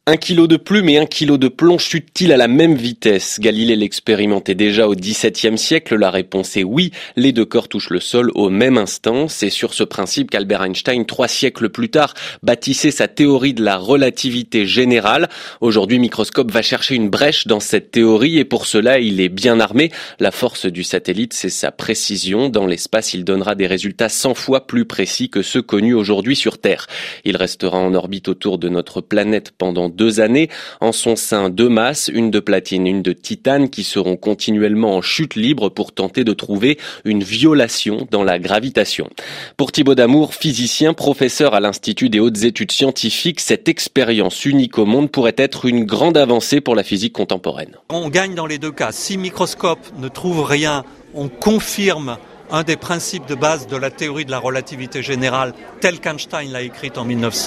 1 kilo de plume et 1 kilo de plomb chutent-ils à la même vitesse? Galilée l'expérimentait déjà au XVIIe siècle. La réponse est oui, les deux corps touchent le sol au même instant. C'est sur ce principe qu'Albert Einstein, 3 siècles plus tard, bâtissait sa théorie de la relativité générale. Aujourd'hui, Microscope va chercher une brèche dans cette théorie et pour cela, il est bien armé. La force du satellite, c'est sa précision. Dans l'espace, il donnera des résultats 100 fois plus précis que ceux connus aujourd'hui sur Terre. Il restera en orbite autour de notre planète pendant 2 années. En son sein, 2 masses, une de platine, une de titane, qui seront continuellement en chute libre pour tenter de trouver une violation dans la gravitation. Pour Thibaut Damour, physicien, professeur à l'Institut des hautes études scientifiques, cette expérience unique au monde pourrait être une grande avancée pour la physique contemporaine. On gagne dans les deux cas. Si Microscope ne trouve rien, on confirme un des principes de base de la théorie de la relativité générale telle qu'Einstein l'a écrite en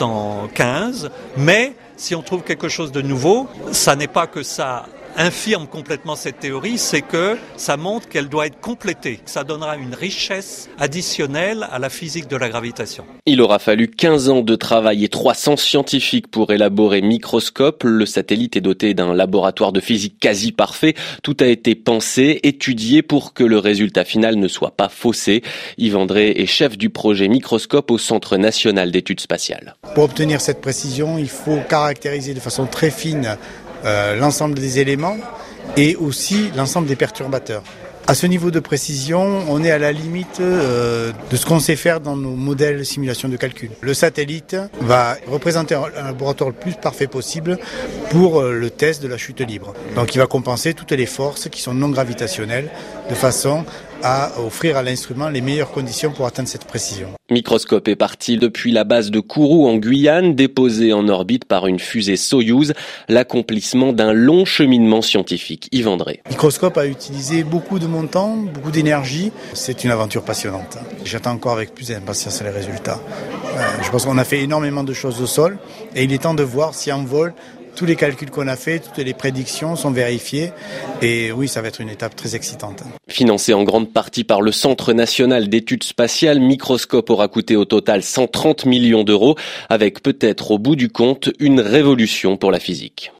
1915, mais si on trouve quelque chose de nouveau, ça n'est pas que ça infirme complètement cette théorie, c'est que ça montre qu'elle doit être complétée. Ça donnera une richesse additionnelle à la physique de la gravitation. Il aura fallu 15 ans de travail et 300 scientifiques pour élaborer Microscope. Le satellite est doté d'un laboratoire de physique quasi parfait. Tout a été pensé, étudié pour que le résultat final ne soit pas faussé. Yves André est chef du projet Microscope au Centre national d'études spatiales. Pour obtenir cette précision, il faut caractériser de façon très fine l'ensemble des éléments et aussi l'ensemble des perturbateurs. À ce niveau de précision, on est à la limite de ce qu'on sait faire dans nos modèles simulation de calcul. Le satellite va représenter un laboratoire le plus parfait possible pour le test de la chute libre. Donc il va compenser toutes les forces qui sont non gravitationnelles de façon à offrir à l'instrument les meilleures conditions pour atteindre cette précision. Microscope est parti depuis la base de Kourou en Guyane, déposé en orbite par une fusée Soyouz, l'accomplissement d'un long cheminement scientifique. Yves André. Microscope a utilisé beaucoup de mon temps, beaucoup d'énergie. C'est une aventure passionnante. J'attends encore avec plus d'impatience les résultats. Je pense qu'on a fait énormément de choses au sol et il est temps de voir si en vol, tous les calculs qu'on a faits, toutes les prédictions sont vérifiées. Et oui, ça va être une étape très excitante. Financé en grande partie par le Centre national d'études spatiales, Microscope aura coûté au total 130 millions d'euros, avec peut-être au bout du compte une révolution pour la physique.